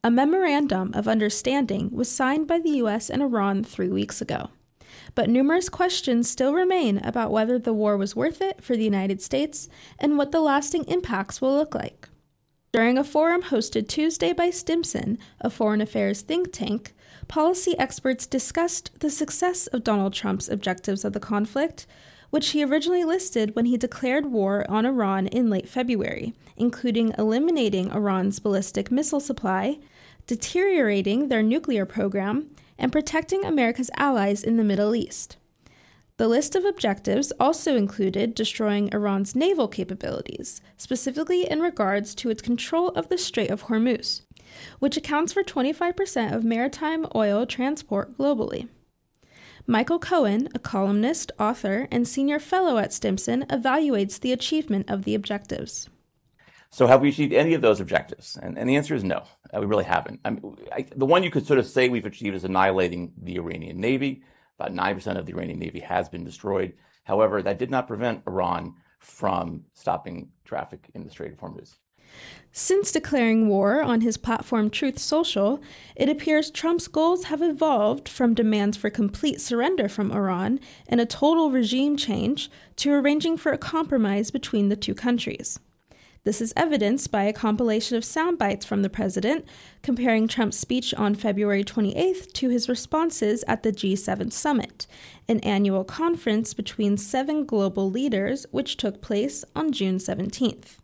A memorandum of understanding was signed by the U.S. and Iran 3 weeks ago. But numerous questions still remain about whether the war was worth it for the United States and what the lasting impacts will look like. During a forum hosted Tuesday by Stimson, a foreign affairs think tank, policy experts discussed the success of Donald Trump's objectives of the conflict, which he originally listed when he declared war on Iran in late February, including eliminating Iran's ballistic missile supply, deteriorating their nuclear program, and protecting America's allies in the Middle East. The list of objectives also included destroying Iran's naval capabilities, specifically in regards to its control of the Strait of Hormuz, which accounts for 25% of maritime oil transport globally. Michael Cohen, a columnist, author, and senior fellow at Stimson, evaluates the achievement of the objectives. So have we achieved any of those objectives? And the answer is no, we really haven't. The one you could sort of say we've achieved is annihilating the Iranian Navy. About 9% of the Iranian Navy has been destroyed. However, that did not prevent Iran from stopping traffic in the Strait of Hormuz. Since declaring war on his platform Truth Social, it appears Trump's goals have evolved from demands for complete surrender from Iran and a total regime change to arranging for a compromise between the two countries. This is evidenced by a compilation of sound bites from the president, comparing Trump's speech on February 28th to his responses at the G7 summit, an annual conference between 7 global leaders which took place on June 17th.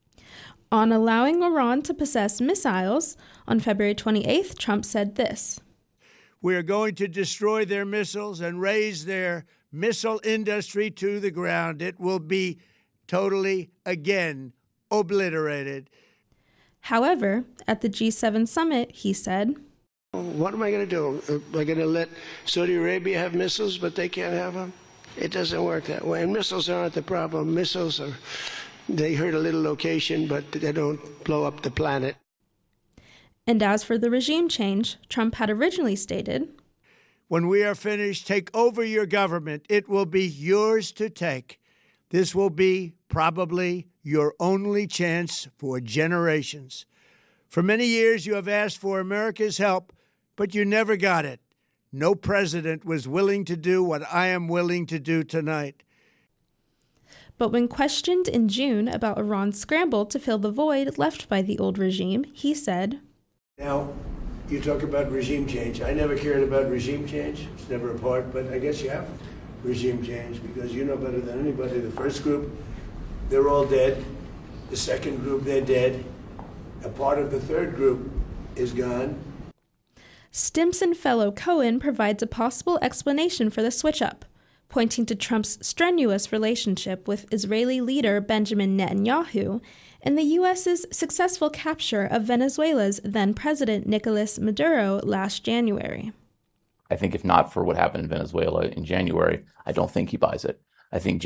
On allowing Iran to possess missiles, on February 28th, Trump said this: "We are going to destroy their missiles and raise their missile industry to the ground. It will be totally, again, obliterated." However, at the G7 summit, he said, "What am I going to do? Am I going to let Saudi Arabia have missiles, but they can't have them? It doesn't work that way. And missiles aren't the problem. Missiles they hurt a little location, but they don't blow up the planet." And as for the regime change, Trump had originally stated, "When we are finished, take over your government. It will be yours to take. This will be probably your only chance for generations. For many years, you have asked for America's help, but you never got it. No president was willing to do what I am willing to do tonight." But when questioned in June about Iran's scramble to fill the void left by the old regime, he said, "Now, you talk about regime change. I never cared about regime change. It's never a part, but I guess you have regime change because you know better than anybody. The first group, they're all dead. The second group, they're dead. A part of the third group is gone." Stimson fellow Cohen provides a possible explanation for the switch-up, pointing to Trump's strenuous relationship with Israeli leader Benjamin Netanyahu and the U.S.'s successful capture of Venezuela's then-president Nicolas Maduro last January. I think if not for what happened in Venezuela in January, I don't think he buys it. I think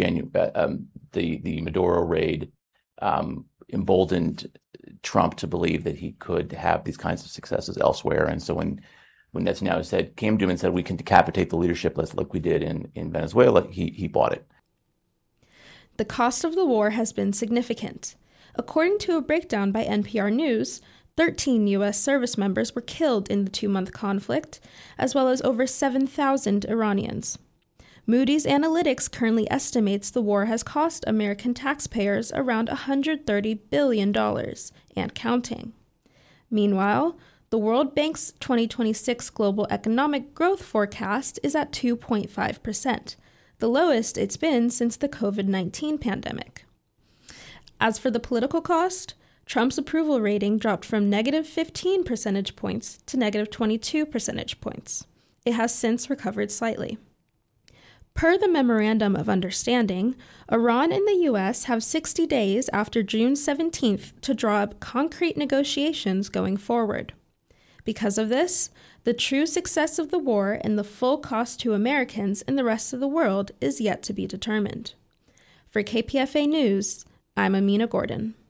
the Maduro raid emboldened Trump to believe that he could have these kinds of successes elsewhere. And so when Netanyahu came to him and said, "We can decapitate the leadership like we did in Venezuela," he bought it. The cost of the war has been significant. According to a breakdown by NPR News, 13 U.S. service members were killed in the 2-month conflict, as well as over 7,000 Iranians. Moody's Analytics currently estimates the war has cost American taxpayers around $130 billion and counting. Meanwhile, the World Bank's 2026 global economic growth forecast is at 2.5%, the lowest it's been since the COVID-19 pandemic. As for the political cost, Trump's approval rating dropped from negative 15 percentage points to negative 22 percentage points. It has since recovered slightly. Per the Memorandum of Understanding, Iran and the U.S. have 60 days after June 17th to draw up concrete negotiations going forward. Because of this, the true success of the war and the full cost to Americans and the rest of the world is yet to be determined. For KPFA News, I'm Amina Gordon.